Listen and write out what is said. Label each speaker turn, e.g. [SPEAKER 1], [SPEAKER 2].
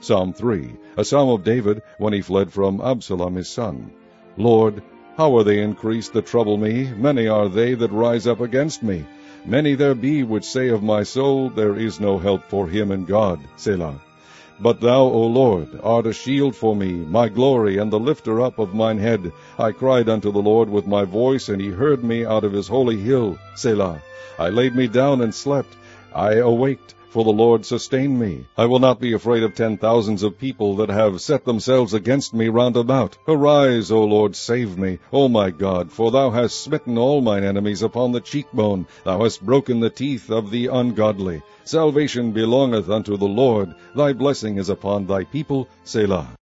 [SPEAKER 1] Psalm 3, a psalm of David when he fled from Absalom his son. Lord, how are they increased that trouble me? Many are they that rise up against me. Many there be which say of my soul, There is no help for him in God. Selah. But thou, O Lord, art a shield for me, my glory, and the lifter up of mine head. I cried unto the Lord with my voice, and he heard me out of his holy hill. Selah. I laid me down and slept. I awaked, for the Lord sustained me. I will not be afraid of 10,000s of people that have set themselves against me round about. Arise, O Lord, save me, O my God, for thou hast smitten all mine enemies upon the cheekbone. Thou hast broken the teeth of the ungodly. Salvation belongeth unto the Lord. Thy blessing is upon thy people. Selah.